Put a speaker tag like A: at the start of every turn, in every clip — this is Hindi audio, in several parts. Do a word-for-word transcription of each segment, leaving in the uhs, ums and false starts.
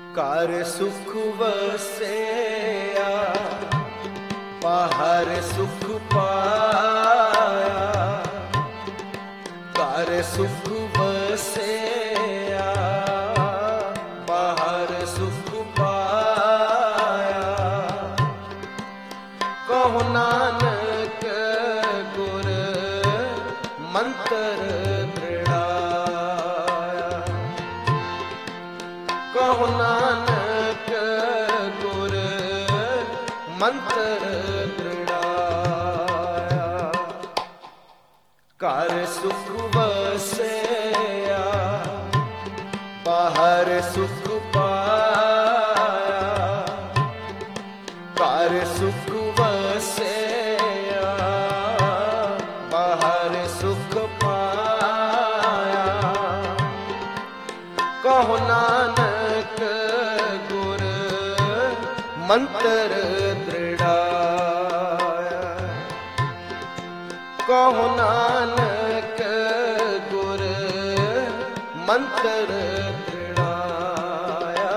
A: कार सुख वसया बाहर सुख पाया, कार सुख वसया बाहर सुख पाया। कहो नानक गुर मंत्र दृढ़ाया, कहो नानक गुर मंत्र दृढ़ाया। कार सुख वसया बाहर सुख पाया, कार सुख वसया बाहर सुख पाया। कहो नानक गुर मंत्र दृढ़ाया, कहो नानक गुर मंत्र दृढ़ाया।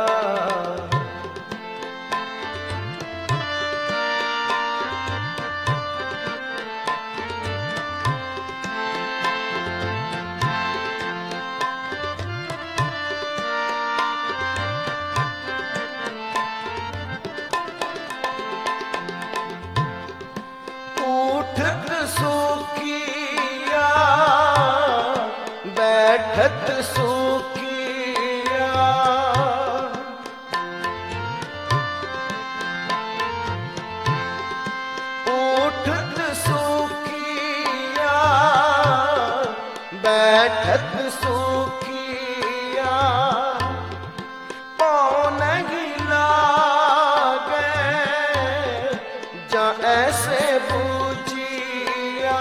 A: उठत सुखिया बैठत सुखिया, उठत सुखिया बैठत सुखिया। पाँव नहीं लागे जा ऐसे बूझिया,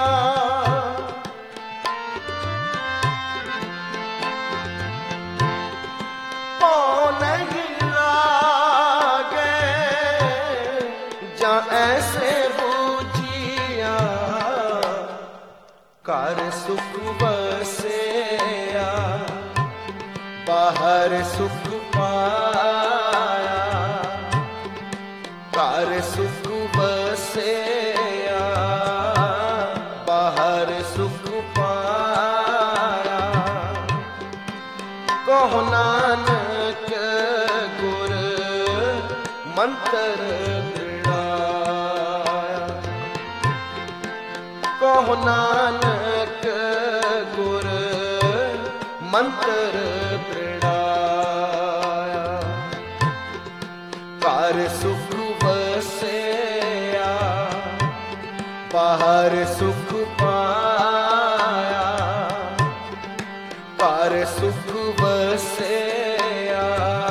A: पाँव नहीं लागे जा ऐसे बूझिया। कार सुख वसया बाहर सुख पाया, कार सुख वसया बाहर सुख पाया। कहो नानक गुर मंत्र दृढ़ाया, कहो नानक गुर मंत्र दृढ़ाया। कार सुख वसया बाहर सुख पाया, कार सुख वसया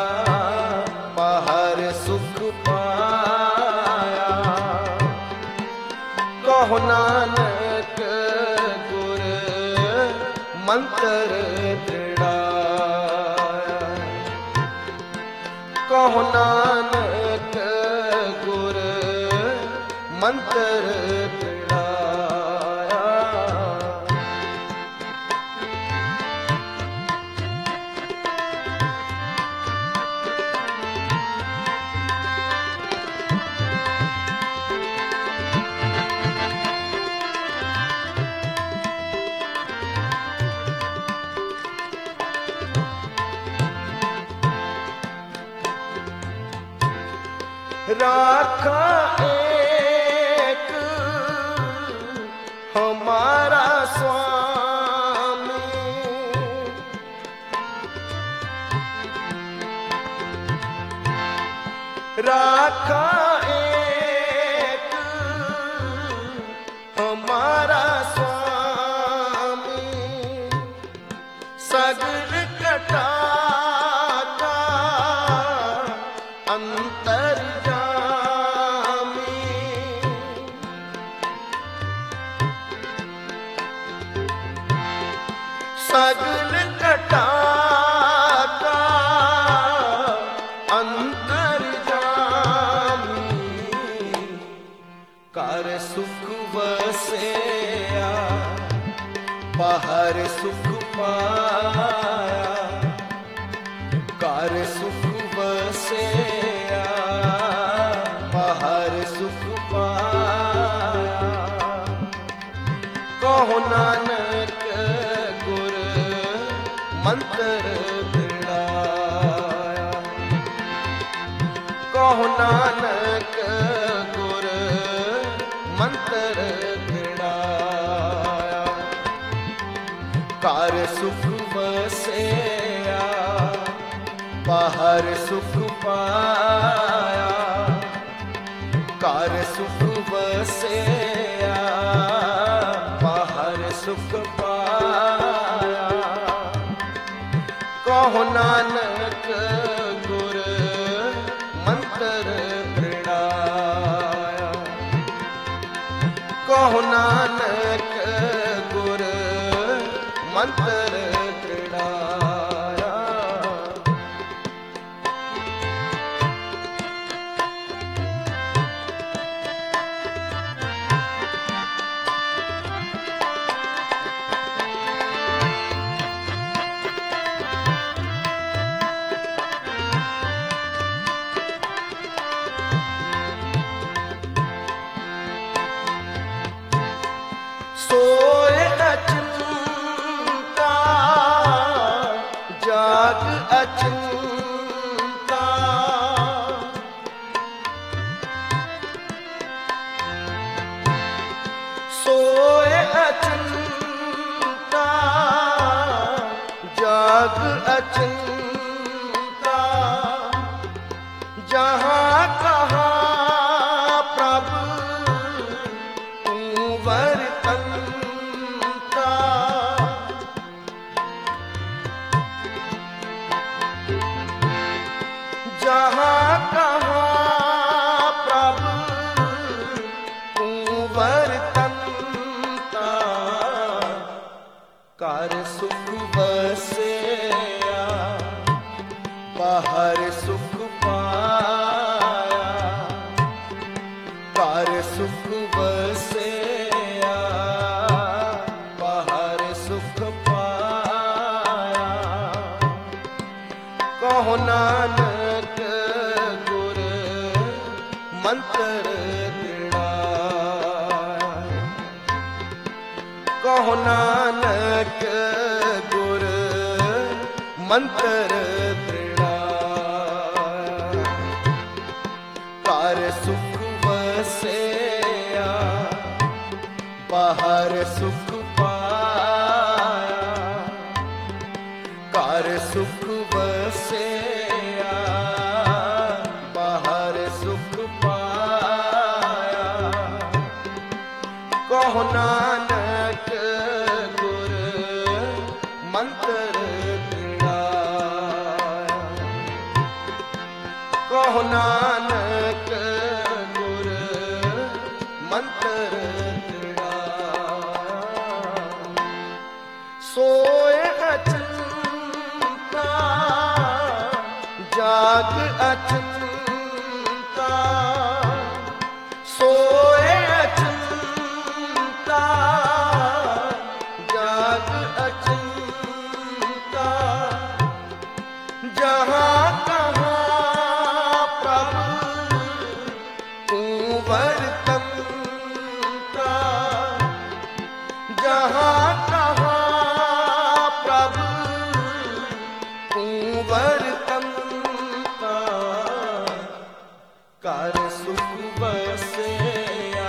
A: बाहर सुख पाया। कहो नानक गुर मंत्र दृढ़ाया, कहो नानक गुर मंत्र दृढ़ाया। राखा एक हमारा स्वामी, राखा एक हमारा स्वामी। सगल कटा का अंतर सगल कटा का अंतर जामी। कार सुख वसया बाहर सुख पाया, कार सुख ਵਸਿਆ ਬਾਹਰ ਸੁਖ ਪਾਇਆ। ਕਹੋ ਨਾਨਕ ਗੁਰ ਮੰਤਰ ਬਿੜਾਇਆ। ਕਹੋ ਨਾਨਕ ਗੁਰ ਮੰਤਰ ਬਿੜਾਇਆ। ਘਰ ਸੁਖ ਵਸਿਆ ਬਾਹਰ ਸੁਖ ਪਾਇਆ। ਘਰ ਸੁਖ ਵਸਿਆ ਬਾਹਰ ਸੁਖ ਪਾਇਆ। ਕਹੋ ਨਾਨਕ ਗੁਰ ਮੰਤਰ ਬਿੜਾਇਆ। ਕਹੋ ਨਾਨਕ ਗੁਰ ਮੰਤਰ ਬਿੜਾਇਆ। ਸੋਏ ਅਚਿੰਤਾ ਜਾਗ ਅਚਿੰਤਾ। ਸੋਏ ਅਚਿੰਤਾ ਜਾਗ ਅਚਿੰਤਾ। ਜਹਾਂ ਕਹਾਂ ਪ੍ਰਭ ਤੂੰ ਵਰਤੰਤਾ। ਜਹਾਂ ਕਹਾਂ ਪ੍ਰਭ ਤੂੰ ਵਰਤੰਤਾ। ਘਰ ਸੁਖ ਵਸਿਆ ਬਾਹਰ ਸੁਖ ਪਾਇਆ। ਘਰ ਸੁਖ ਵਸਿਆ ਬਾਹਰ ਸੁਖ ਪਾਇਆ। ਕਹੋ ਨਾਨਕ ਗੁਰ ਮੰਤਰ ਬਿੜਾਇਆ। ਕਹੋ ਨਾਨਕ ਗੁਰ ਮੰਤਰ ਬਿੜਾਇਆ। ਘਰ ਸੁਖ ਵਸਿਆ ਬਾਹਰ ਸੁਖ ਪਾਇਆ। ਘਰ ਸੁਖ ਵਸਿਆ ਬਾਹਰ ਸੁਖ ਪਾਇਆ। ਕਹੋ ਨਾਨਕ ਗੁਰ ਮੰਤਰ ਬਿੜਾਇਆ। ਕਹੋ ਨਾਨਕ ਗੁਰ ਮੰਤਰ ਬਿੜਾਇਆ। ਸੋਏ ਅਚਿੰਤਾ ਜਾਗ ਅਚਿੰਤਾ। ਸੋਏ ਅਚਿੰਤਾ ਜਾਗ ਅਚਿੰਤਾ। ਜਹਾਂ ਕਹਾਂ ਪ੍ਰਭ ਤੂੰ ਵਰਤੰਤਾ। ਜਹਾਂ ਕਹਾਂ ਪ੍ਰਭ ਤੂੰ ਵਰਤੰਤਾ। ਘਰ ਸੁਖ ਵਸਿਆ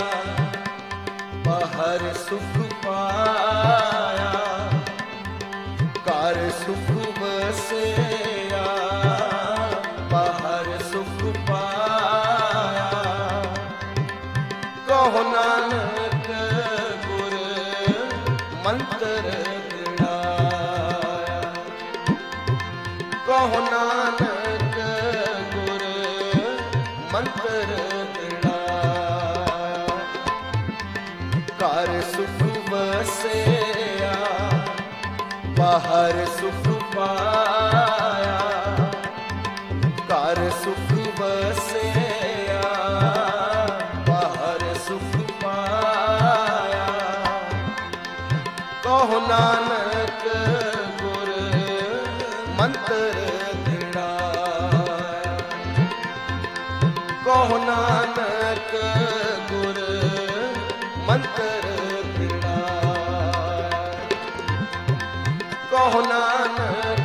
A: ਬਾਹਰ ਸੁਖ ਪਾਇਆ। ਘਰ ਸੁਖ ਵਸਿਆ ਬਾਹਰ ਸੁਖ ਪਾਇਆ। ਕਹੋ ਨਾਨਕ ਗੁਰ ਮੰਤਰ ਬਿੜਾਇਆ। ਕਹੋ ਨਾਨਕ ਗੁਰ ਮੰਤਰ ਬਿੜਾਇਆ। ਘਰ ਸੁਖ ਵਸਿਆ ਬਾਹਰ ਸੁਖ ਪਾਇਆ। ਘਰ ਸੁਖ ਵਸਿਆ ਬਾਹਰ ਸੁਖ ਪਾਇਆ। ਕਹੋ ਨਾਨਕ ਗੁਰ ਮੰਤਰ ਬਿੜਾਇਆ। ਕਹੁ ਨਾਨਕ